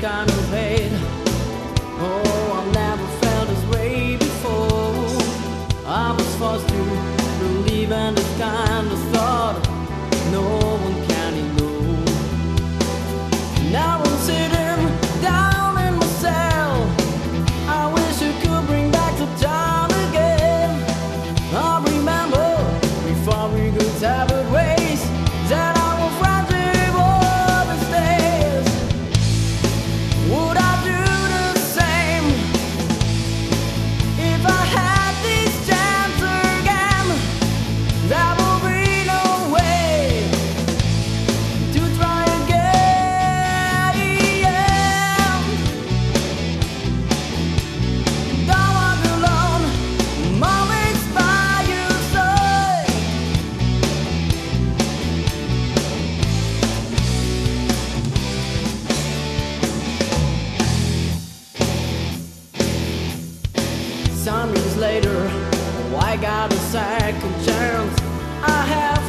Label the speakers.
Speaker 1: kind of hate. Oh, I've never felt this way before. I was forced to believe in this kind of thought. No one can ignore. Now I'm sitting down in my cell. I wish you could bring back the time again. I remember before we could separate ways that I was friendship all these days. Would I do the same if I had this chance again? There will be no way to try again. Don't walk alone, I'm always by your side. Some years later, oh, I got a second chance. I have